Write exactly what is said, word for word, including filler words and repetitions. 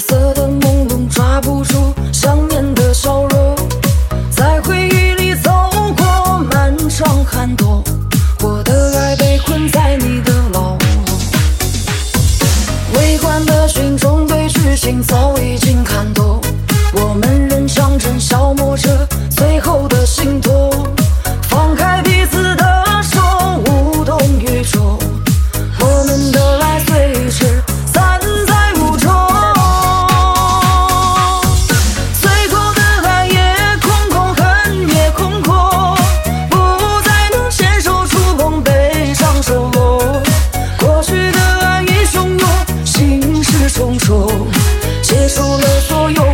色的朦胧，抓不住想念的笑容，在回忆里走过漫长寒冬，我的爱被困在你的牢笼。围观的群众对剧情早已经看懂，我们仍强忍消磨着最后的心痛，放开彼此的手，无动于衷，我们的爱随之散在雾中。最后的爱也空空，恨也空空，不再能牵手触碰，悲伤收拢。过去的爱已汹涌，心事重重，结束了所有